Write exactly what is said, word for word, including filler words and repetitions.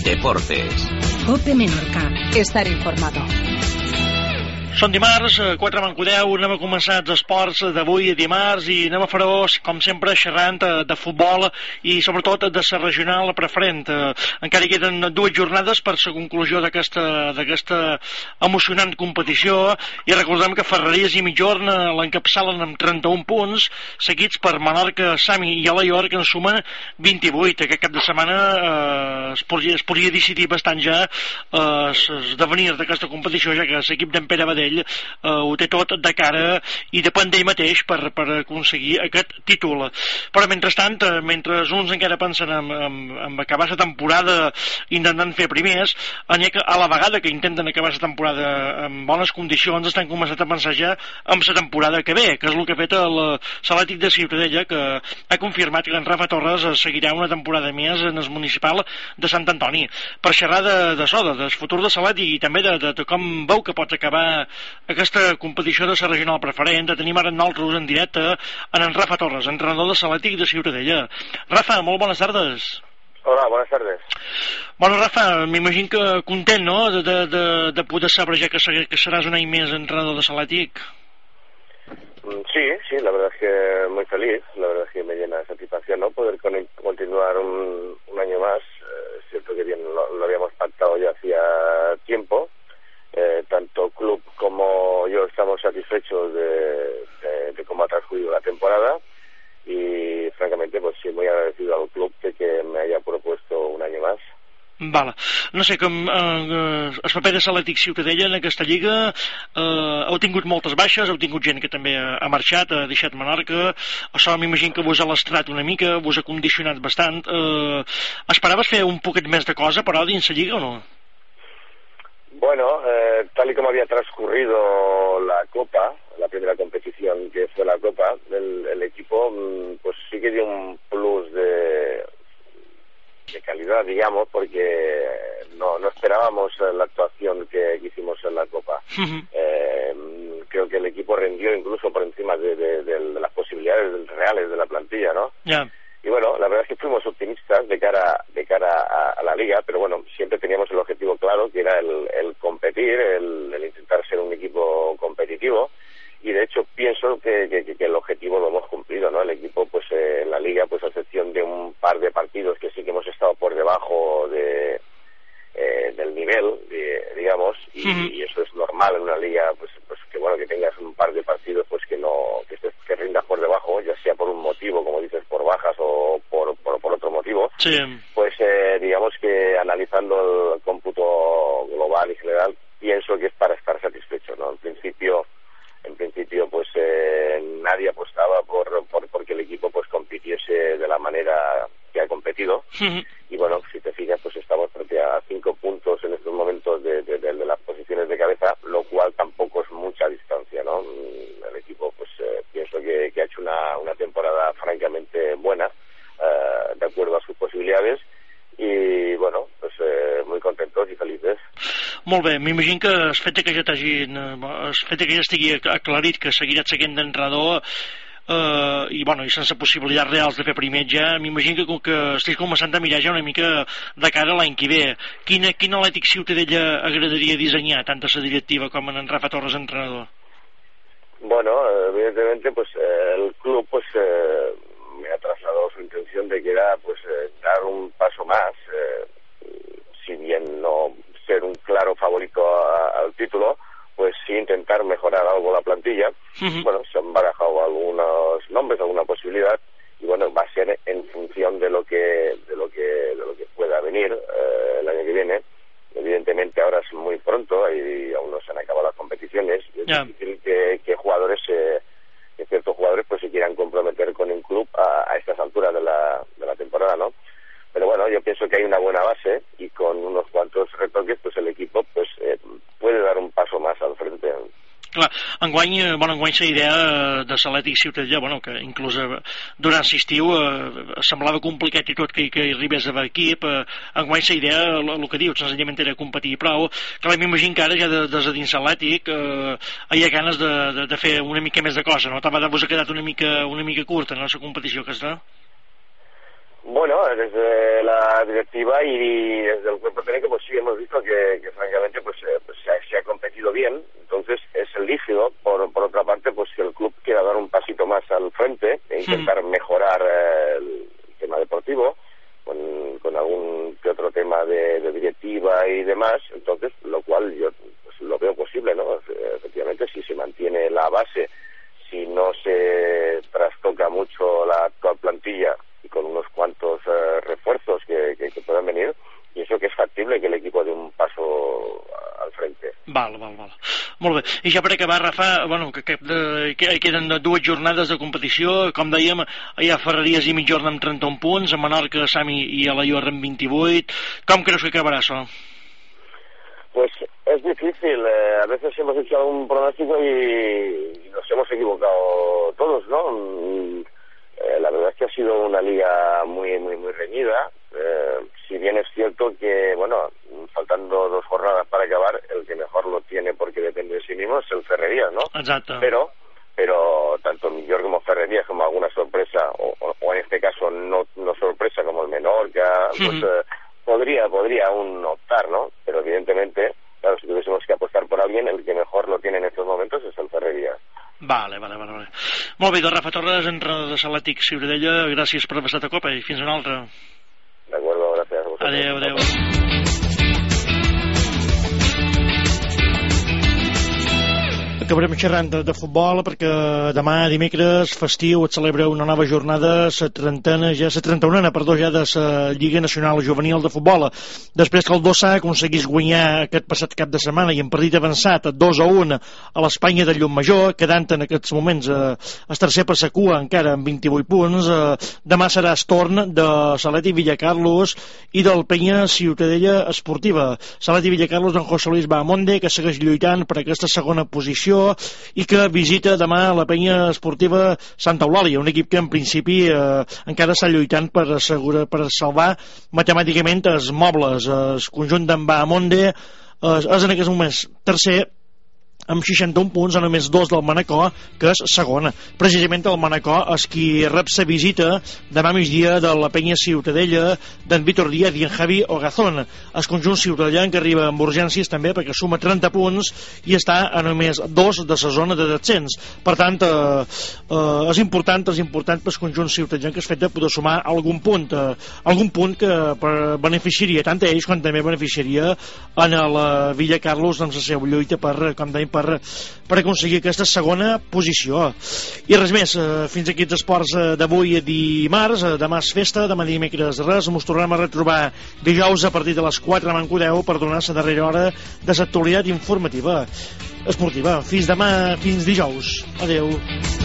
Deportes. COPE Menorca. Estar informado. Són dimarts, quatre mancudeu, anem a començar els esports d'avui dimarts i anem a fer-ho, com sempre, xerrant de futbol i sobretot de la regional preferent. Encara queden dues jornades per la conclusió d'aquesta emocionant competició i recordem que Ferreries i Migjorn l'encapçalen amb trenta-un punts, seguits per Menorca, Sami i Alaior, que en sumen vint-i-vuit. Aquest cap de setmana eh, es, podria, es podria decidir bastant ja l'esdevenir eh, d'aquesta competició, ja que l'equip d'en Pere Badell ell eh, ho té tot de cara i depèn d'ell mateix per, per aconseguir aquest títol. Però mentrestant, eh, mentre uns encara pensen en, en, en acabar la temporada intentant fer primers, n'hi ha que a la vegada que intenten acabar la temporada en bones condicions estan començant a pensar ja en la temporada que ve, que és el que ha fet l'Atlètic de Ciutadella, que ha confirmat que en Rafa Torres seguirà una temporada més en el municipal de Sant Antoni. Per xerrar de, de soda, del futur de l'Atlètic i també de, de, de com veu que pot acabar aquesta competició de la regional preferent, tenim ara nosaltres en directe en en Rafa Torres, entrenador de l'Atlètic de Ciutadella. Rafa, molt bones tardes. Hola, buenas tardes. Bueno, Rafa, m'imagino que content, no?, de, de, de, de poder saber ja que, que seràs un any més entrenador de l'Atlètic. Sí, sí, la verdad es que muy feliz, la verdad es que me llena de satisfacción, ¿no?, poder con, continuar un, un año más. Eh, es cierto que bien lo, lo habíamos pactado ya hacía tiempo. Eh, tanto club como yo estamos satisfechos de, de, de cómo ha transcurrido la temporada y francamente pues sí, muy agradecido al club de que me haya propuesto un año más. Vale. No sé, com eh, el paper de l'Atlètic Ciutadella en aquesta lliga, eh, heu tingut moltes baixes, heu tingut gent que també ha, ha marxat, ha deixat Menorca, això m'imagino que vos ha lastrat una mica, vos ha condicionat bastant. Eh, esperaves fer un poquet més de cosa, però, dins la lliga o no? Bueno, eh, tal y como había transcurrido la Copa, la primera competición que fue la Copa, el, el equipo pues sí que dio un plus de, de calidad, digamos, porque no, no esperábamos la actuación que, que hicimos en la Copa. Uh-huh. eh, creo que el equipo rindió incluso por encima de, de, de, de las posibilidades reales de la plantilla, ¿no? Yeah. Y bueno, la verdad es que fuimos optimistas de cara de cara a, a la liga, pero bueno, siempre teníamos el objetivo claro, que era el, el competir, el, el intentar ser un equipo competitivo, y de hecho pienso que, que, que el objetivo lo hemos cumplido, ¿no? El equipo, pues eh, en la liga, pues a excepción de un par de partidos que sí que hemos estado por debajo de eh, del nivel, de, digamos, y, uh-huh. y eso es normal en una liga, pues pues que bueno, que tengas un par de partidos pues que no, que estés, que rindas por debajo, ya sea por un motivo, como dices, por bajas o por, por, por otro motivo. Sí. Pues eh, digamos que analizando el cómputo global y general, pienso que es para estar satisfecho, ¿no? En principio, en principio pues eh, nadie apostaba por, por porque el equipo pues compitiese de la manera que ha competido. Uh-huh. Y bueno, si te fijas, pues estamos frente a cinco puntos en estos momentos de, de, de, de las posiciones de cabeza, lo cual tampoco es mucha distancia, ¿no? El equipo, pues eh, pienso que, que ha hecho una, una temporada francamente buena, eh, de acuerdo a sus posibilidades, i bueno, pues, eh, muy contentos i felices. Molt bé, m'imagino que el fet que ja t'hagin, el fet que ja estigui aclarit que seguiràs seguint d'entrenador Uh, i, bueno, i sense possibilitats reals de fer primer ja, m'imagino que, que estic començant a mirar ja una mica de cara a l'any que ve. Quin, quin Atlètic Ciutadella agradaria dissenyar, tant a la directiva com en Rafa Torres, entrenador? Bueno, evidentemente pues eh, el club pues eh, me ha trasladado su intención de que era pues eh, dar un paso más, eh, si bien no ser un claro favorito a, al título, pues sí intentar mejorar algo la plantilla. Uh-huh. Bueno, se han barajado algunos nombres, alguna posibilidad, y bueno, va a ser en función de lo que de lo que de lo que pueda venir eh, el año que viene. Evidentemente ahora es muy pronto y aún no se han acabado las competiciones, y es yeah. difícil que, que jugadores eh, que ciertos jugadores pues se quieran comprometer con un club a, a estas alturas de la de la temporada, ¿no? Pero bueno, yo pienso que hay una buena base y con unos cuantos retoques pues el equipo pues eh, puede dar un paso más al frente. Clar, enguany, bueno, enguany la idea de l'Atlètic Ciutadella, bueno, que inclús durant l'estiu eh, semblava complicat i tot que, que hi arribés a l'equip, eh, enguany la idea, el, el que dius, senzillament era competir prou. Clar, m'imagino que ara ja des de dins l'Atlètic eh, hi ha ganes de, de, de fer una mica més de cosa, no? També vos ha quedat una mica, una mica curta en la competició que està. Bueno, desde la directiva y desde el cuerpo técnico, pues sí hemos visto que, que francamente pues, eh, pues se, ha, se ha competido bien. Entonces es lícito, por, por otra parte, pues que el club quiera dar un pasito más al frente e intentar hmm. mejorar eh, el tema deportivo con, con algún que otro tema de, de directiva y demás. Entonces, lo cual yo pues, lo veo posible, ¿no? Efectivamente, si se mantiene la base, si no se trastoca mucho la actual plantilla y con unos cuantos uh, refuerzos que, que, que puedan venir, i això que és factible que l'equip dé un passo al frente. Val, val, val. Molt bé. I ja per acabar, Rafa, bueno, que, que, de, que queden dues jornades de competició. Com dèiem, hi ha Ferreries i Migjorn amb trenta-un punts, a Menorca, Sami i Alaior amb vint-i-vuit. Com creus que acabarà això? Pues es difícil. Eh, a veces hemos hecho un pronóstico y, y nos hemos equivocado todos, ¿no? Eh, la verdad es que ha sido una liga muy muy muy reñida, eh, si bien es cierto que, bueno, faltando dos jornadas para acabar, el que mejor lo tiene porque depende de sí mismo es el Ferrerías, ¿no? Exacto. Pero, pero tanto Millor como Ferrerías, como alguna sorpresa, o, o, o en este caso no, no sorpresa como el Menorca, pues mm. eh, podría, podría aún optar, ¿no? Pero evidentemente, claro, si tuviésemos que apostar por alguien, el que mejor lo tiene en estos momentos es el Ferrerías. Vale, vale, vale, vale. Molt bé, doncs Rafa Torres, entrenador de Atlètic Ciutadella, gràcies per haver estat a Copa i fins una altra. D'acord, gràcies. Adéu, adéu. Acabarem xerrant de, de futbol perquè demà, dimecres, festiu, es celebra una nova jornada, la trentena, ja la trenta-unena, perdó, ja de la Lliga Nacional Juvenil de Futbol. Després que el Dossà aconseguís guanyar aquest passat cap de setmana i en partit avançat dos a un a l'Espanya de Llucmajor, quedant en aquests moments eh, el tercer per la cua encara amb vint-i-vuit punts. Eh, demà serà el torn de Atlètic Villacarlos i del Penya Ciutadella Esportiva. Atlètic Villacarlos d'en José Luis Bahamonde, que segueix lluitant per aquesta segona posició i que visita demà la Penya Esportiva Santa Eulàlia, un equip que en principi eh, encara està lluitant per assegurar, per salvar matemàticament els mobles. El conjunt d'en Bahamonde eh, és en aquest moment tercer amb seixanta-un punts, a només dos del Manacor, que és segona. Precisament el Manacor és qui rep la visita demà migdia de la Penya Ciutadella d'en Víctor Díaz i en Javi Ogazón. El conjunt ciutadellà que arriba amb urgències també perquè suma trenta punts i està a només dos de la zona de descens. Per tant, eh, eh, és important, és important per el conjunt ciutadellà que es fet de poder sumar algun punt, eh, algun punt que per beneficiaria tant a ells com també beneficiaria a la Villa Carlos amb la seva lluita per, com dèiem, Per, per aconseguir aquesta segona posició. I res més, eh, fins aquí els esports eh, d'avui dimarts. Eh, demà és festa, demà dimecres res. Ens tornem a retrobar dijous a partir de les quatre a Mancudeu per donar la darrera hora de l'actualitat informativa esportiva. Fins demà, fins dijous. Adeu.